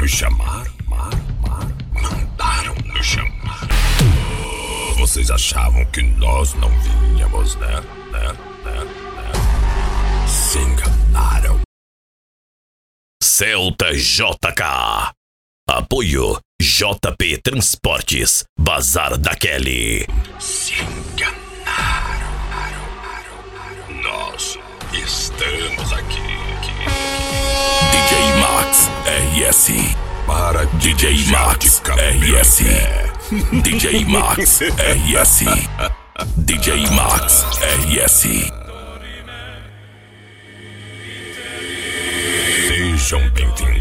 nos chamar? Mandaram nos chamar. Vocês achavam que nós não vinhamos, né? Se enganaram. Celta JK. Apoio JP Transportes, Bazar da Kelly. Se enganaram. Nós estamos aqui. DJ Max RS. Para DJ Max RS. DJ Max RS. DJ Max RS. Sejam bem-vindos.